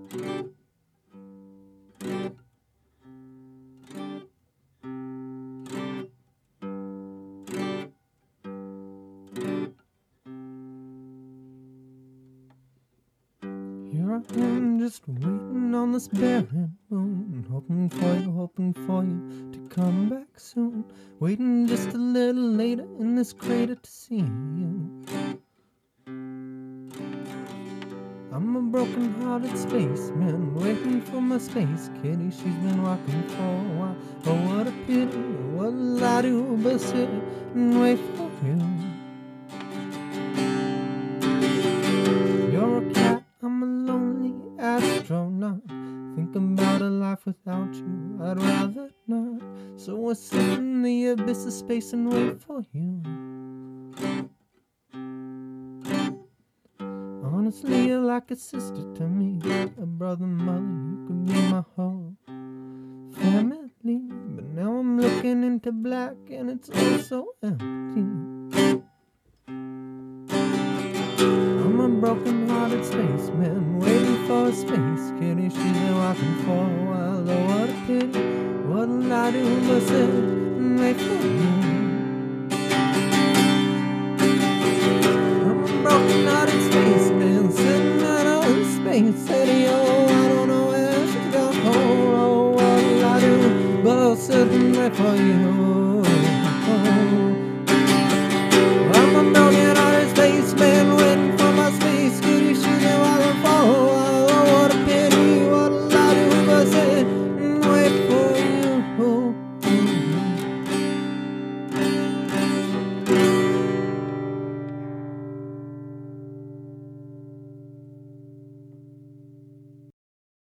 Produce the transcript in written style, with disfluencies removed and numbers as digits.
Here I am just waiting on this barren moon, hoping for you to come back soon. Waiting just a little later in this crater to see you. I'm a broken-hearted spaceman waiting for my space kitty. She's been walking for a while. Oh, what a pity. What'll I do but sit and wait for you? You're a cat, I'm a lonely astronaut. Think about a life without you, I'd rather not. So I sit in the abyss of space and wait for you. Honestly, you're like a sister to me, a brother, mother, you could be my whole family. But now I'm looking into black and it's all so empty. I'm a broken-hearted spaceman waiting for a space kitty. She's been walking for a while. Oh, what a pity. What'll I do but sit and wait for you? I'm a broken-hearted spaceman sitting out of space.